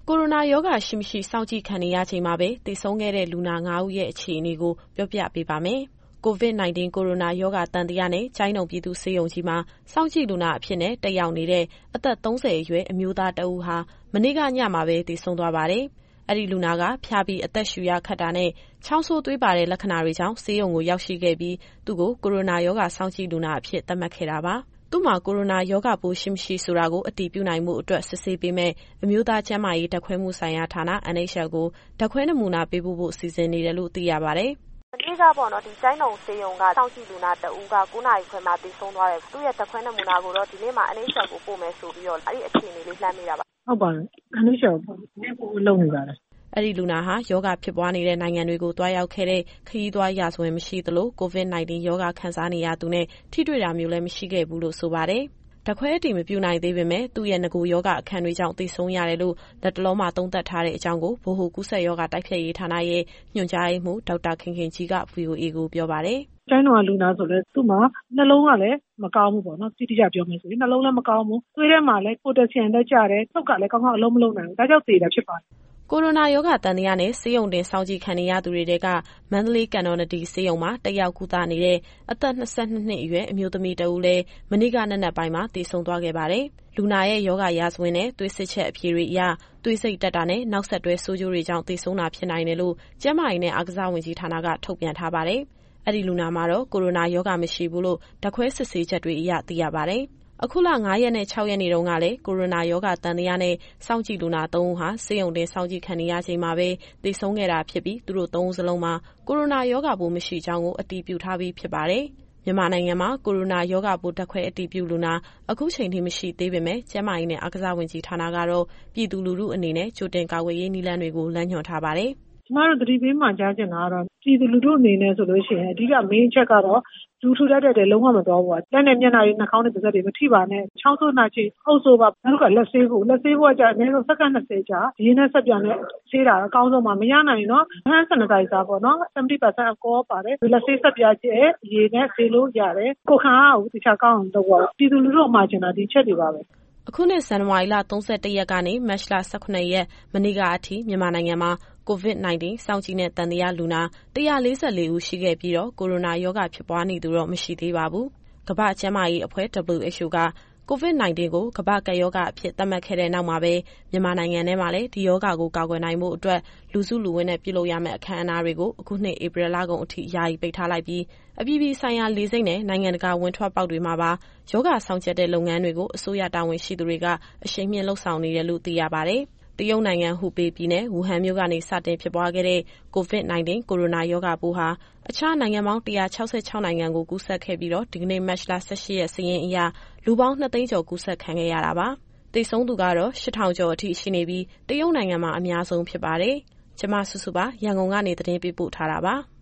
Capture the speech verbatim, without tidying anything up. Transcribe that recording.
ကိုရိုနာရောဂါရှိမရှိစောင့်ကြည့်ခံနေရချိန်မှာပဲသေဆုံးခဲ့တဲ့လူနာငါးဦးရဲ့အခြေအနေကိုပြောပြပေးပါမယ်။ကိုဗစ် ၁၉ ကိုရိုနာရောဂါသံသယနဲ့ကျိုင်းတုံပြည်သူ့ဆေးရုံကြီးမှာစောင့်ကြည့်လူနာအဖြစ်နဲ့တက်ရောက်နေတဲ့အသက် သုံးဆယ်အရွယ်အမျိုးသားတဦးဟာမနေ့ကညမှာပဲသေဆုံးသွားပါတယ်။ အဲဒီလူနာကဖျားပြီးအသက်ရှူရခက်တာနဲ့ချောင်းဆိုးသွေးပါတဲ့လက္ခဏာတွေကြောင့်ဆေးရုံကိုရောက်ရှိခဲ့ပြီးသူ့ကိုကိုရိုနာရောဂါစောင့်ကြည့်လူနာအဖြစ်သတ်မှတ်ခဲ့တာပါ။ သူ့မှာကိုရိုနာရောဂါပိုးရှိမရှိဆိုတာကိုအတည်ပြုနိုင်ဖို့အတွက်စစ်ဆေးပေးမယ့်အမျိုးသားကျန်းမာရေးဓာတ်ခွဲမှုဆိုင်ရာဌာန N H L ကိုဓာတ်ခွဲနမူနာပေးပို့ဖို့စီစဉ်နေတယ်လို့သိရပါတယ်။ "မနေ့ကပေါ့နော်ဒီကျိုင်းတုံဆေးရုံကစောင့်ကြည့်လူနာတဦးကကိုးနာရီခွဲမှာသေဆုံးသွားတယ်။သူ့ရဲ့ဓာတ်ခွဲနမူနာကိုတော့ဒီနေ့မှာ N H L ကိုပို့မယ်ဆိုပြီးတော့အဲ့ဒီအခြေအနေလေးလှမ်းမိတာပါ။ဟုတ်ပါတယ်။ N H L ကိုဒီနေ့ပို့လုပ်နေပါတယ်။ " အဲဒီလူနာဟာရောဂါဖြစ်ပွားနေတဲ့နိုင်ငံတွေကိုသွားရောက်ခဲ့တဲ့ခရီးသွားရာဇဝင်မရှိသလိုကိုဗစ် ၁၉ ရောဂါခံစားနေရသူနဲ့ထိတွေ့တာမျိုးလည်းမရှိခဲ့ဘူးလို့ဆိုပါတယ်။ ဓာတ်ခွဲအတည်မပြုနိုင်သေးပေမဲ့သူ့ရဲ့နဂိုရောဂါအခံတွေကြောင့်သေဆုံးရတယ်လို့လက်တလောမှာသုံးသပ်ထားတဲ့အကြောင်းကိုဗဟိုကူးစက်ရောဂါတိုက်ဖျက်ရေးဌာနရဲ့ညွှန်ကြားရေးမှူးဒေါက်တာခင်ခင်ကြီးက ဗွီအိုအေကိုပြောပါတယ်။"ကျိုင်းတုံကလူနာဆိုလည်းသူ့မှာနှလုံးကလည်းမကောင်းဘူးပေါ့နော်။တိတိကျပြောမယ်ဆိုရင်နှလုံးလည်းမကောင်းဘူး။သွေးထဲမှာလည်းပိုတက်ဆီယမ်လည်းကျတယ်။နှုတ်ကလည်းကောင်းကောင်းအလုပ်မလုပ်နိုင်ဘူး။ဒါကြောင့်သေတာဖြစ်ပါတယ်။ " ကိုရိုနာရောဂါသံသယနဲ့ဆေးရုံတင်စောင့်ကြည့်ခံနေရသူတွေထဲကမန္တလေးကန်တော်နဒီဆေးရုံမှာတက်ရောက်ကုသနေတဲ့အသက် ၂၂ နှစ်အရွယ်အမျိုးသမီးတဦးလည်းမနေ့ကနက်နက်ပိုင်းမှာသေဆုံးသွားခဲ့ပါတယ်။ လူနာရဲ့ရောဂါရာဇဝင်နဲ့သွေးစစ်ချက်အဖြေတွေအရသွေးဆိတ်တက်တာနဲ့နောက်ဆက်တွဲဆိုးကျိုးတွေကြောင့်သေဆုံးတာဖြစ်နိုင်တယ်လို့ကျန်းမာရေးနဲ့အားကစားဝန်ကြီးဌာနကထုတ်ပြန်ထားပါတယ်။ အဲဒီလူနာမှာတော့ကိုရိုနာရောဂါမရှိဘူးလို့ဓာတ်ခွဲစစ်ဆေးချက်တွေအရသိရပါတယ်။ အခုလ ၅ရက်နဲ့ခြောက်ရက်နေ့တုန်းကလည်းကိုရိုနာရောဂါသံသယနဲ့စောင့်ကြည့်လူနာသုံးဦးဟာဆေးရုံတင်စောင့်ကြည့်ခံနေရချိန်မှာပဲသေဆုံးခဲ့တာဖြစ်ပြီးသူတို့သုံးဦးစလုံးမှာကိုရိုနာရောဂါပိုးမရှိကြောင်းကိုအတည်ပြုထားပြီးဖြစ်ပါတယ်။ မြန်မာနိုင်ငံမှာကိုရိုနာရောဂါပိုးဓာတ်ခွဲအတည်ပြုလူနာအခုချိန်ထိမရှိသေးပေမဲ့ကျန်းမာရေးနဲ့အားကစားဝန်ကြီးဌာနကတော့ပြည်သူလူထုအနေနဲ့ကြိုတင်ကာကွယ်ရေးနည်းလမ်းတွေကိုလမ်းညွှန်ထားပါတယ်။ "ကျမတို့သတိပေးမှာကြားချင်တာကတော့ပြည်သူလူထုအနေနဲ့ဆိုလို့ရှိရင်အဓိက Main အချက်ကတော့လူထူထပ်တဲ့ထဲလုံးဝမသွားဖို့ပါ။လက်နဲ့မျက်နှာတွေနှာခေါင်းတွေပါးစပ်တွေမထိပါနဲ့။ချောင်းဆိုးနှာချေအုပ်စိုးပါ။နောက်တစ်ခါလက်ဆေးဖို့လက်ဆေးဖို့ကအနည်းဆုံးစက္ကန့်နှစ်ဆယ်ကြာရေနဲ့ဆပ်ပြာနဲ့ဆေးတာအကောင်းဆုံးပါ။မရနိုင်ရင်တော့ Hand Sanitizer ပေါ့နော်။ seventy percent alcohol ပါတယ်။လက်ဆေးဆပ်ပြာကြယ်ရေနဲ့ဆေးလို့ရတယ်။ကိုယ်ခံအားကိုသေချာကောင်းအောင်လုပ်ပါ။ပြည်သူလူထုကိုမှာချင်တာဒီအချက်တွေပါပဲ။ " အခုနှစ်ဇန်နဝါရီလ ၃၁ရက်ကနေမတ်လ ၁၇ရက်မနေ့ကအထိမြန်မာနိုင်ငံမှာကိုဗစ် ၁၉ စောင့်ကြည့်နဲ့သံသယလူနာ၁၄၄ ဦးရှိခဲ့ပြီးတော့ကိုရိုနာရောဂါဖြစ်ပွားနေသူတော့မရှိသေးပါဘူး။ ကမ္ဘာ့ကျန်းမာရေးအဖွဲ့ W H O ကကိုဗစ် ၁၉ ကိုကမ္ဘာ့ကပ်ရောဂါအဖြစ်သတ်မှတ်ခဲ့တဲ့နောက်မှာပဲမြန်မာနိုင်ငံထဲမှာလည်းဒီရောဂါကိုကာကွယ်နိုင်ဖို့အတွက်လူစုလူဝေးနဲ့ပြုလုပ်ရမယ့်အခမ်းအနားတွေကိုအခုနှစ်ဧပြီလကုန်အထိယာယီပိတ်ထားလိုက်ပြီးအပြည်ပြည်ဆိုင်ရာလေဆိပ်နဲ့နိုင်ငံတကာဝင်ထွက်ပေါက်တွေမှာပါရောဂါစောင့်ကြပ်တဲ့လုပ်ငန်းတွေကိုအစိုးရတာဝန်ရှိသူတွေကအရှိန်မြှင့်လုပ်ဆောင်နေတယ်လို့သိရပါတယ်။ တရုတ်နိုင်ငံဟူပေပြည်နယ်၊ ဝူဟန်မြို့ကနေစတင်ဖြစ်ပွားခဲ့တဲ့ကိုဗစ် ၁၉ ကိုရိုနာရောဂါပိုးဟာအခြားနိုင်ငံပေါင်း၁၆၆နိုင်ငံကိုကူးစက်ခဲ့ပြီးတော့ဒီကနေ့မတ်လ ၁၈ရက်စာရင်းအရလူပေါင်းနှစ်သိန်းကျော်ကူးစက်ခံခဲ့ရတာပါ။ သေဆုံးသူကတော့ရှစ်ထောင်ကျော်အထိရှိနေပြီးတရုတ်နိုင်ငံမှာအများဆုံးဖြစ်ပါတယ်။ ကျမစုစုပါရန်ကုန်ကနေသတင်းပေးပို့ထားတာပါ။